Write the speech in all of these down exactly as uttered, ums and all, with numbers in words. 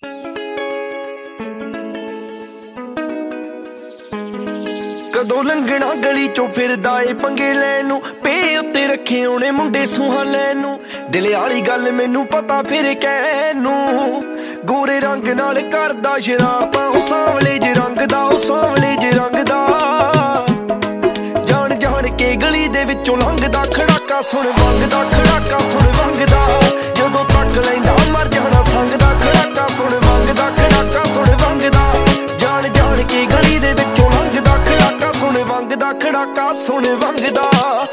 कदों लंघना गली चों फिरदा ए पंगे लैन नूं, पे उत्ते रखे होने मुंडे सूहां लैन नूं। दिल वाली गल मैनू पता फिर कहण नूं, गोरे रंग नाल करदा शरारतां, ओ सांवले जे रंग दा, ओ सांवले जे रंग दा। जान जान के गली दे विचों लंघदा, खड़ाका सुण वंगदा, खड़ाका सुण वंगदा। जदों तक लैंदा मर जाना संगदा, खड़ाका सुण वंगदा, खड़ाका सुण वंगदा। जान जान के गली दे विचों लंघदा, खड़ाका सुण वंगदा, खड़ाका सुण वंगदा।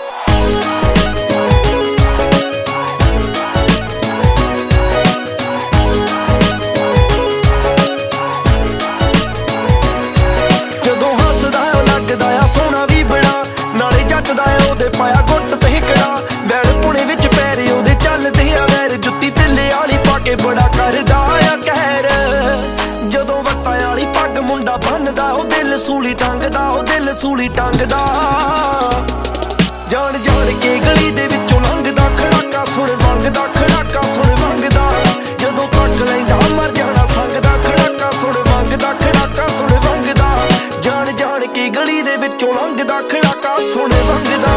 जदों हसदा ओ लगदा आ सोहना वी बड़ा, नाले जचदा आ ओहदे पाया गुੱਟ ते हिकड़ा। बैल पुणे विच पैरे ओहदे चलदे आ वैर, जुत्ती तिल्ले वाली पा के बड़ा करदा आ कहर। जदों वट्टां वाली पग मुंडा बनदा, ओ दिल सूली टंगदा, ओ दिल सूली टंगदा। जान जान के गली दे विचों लंघदा, खड़ाका सुण वंगदा, खड़ाका सुण वंगदा। जदों तक लैंदा मर जाना संगदा, खड़ाका सुण वंगदा, खड़ाका सुण वंगदा। जान जान के गली दे विचों लंघदा, खड़ाका सुण वंगदा।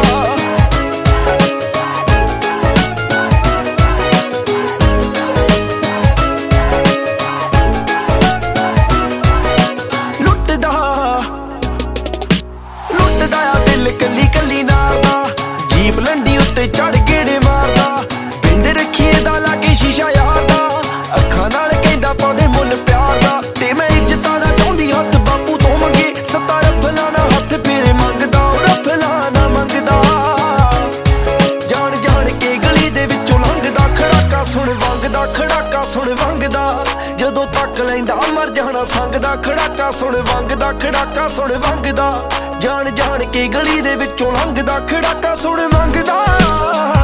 लुटदा लुटदा आ दिल कली कली नाल दा, जीप लंडी उत्ते चढ़ गेड़े मारदा। बिंद रखीए दा लागे शीशा यार दा, अखां नाल कहंदा पाउंदे मुल प्यार दा। ते मैं इज्जतां दा चाहुंदी हत्थ बापू तो मंगे, सत्ता रफला ना हत्थ फेरे मंगदा, रफला ना मंगदा। जान जान के गली दे विचों लंघदा, खड़ाका सुण वंगदा, खड़ाका सुण वंगदा। जदों तक लैंदा मर जाना संगदा, खड़ाका सुण वंगदा, खड़ाका सुण वंगदा। जान जान के गली दे विचों लंघदा, खड़ाका सुण वंगदा।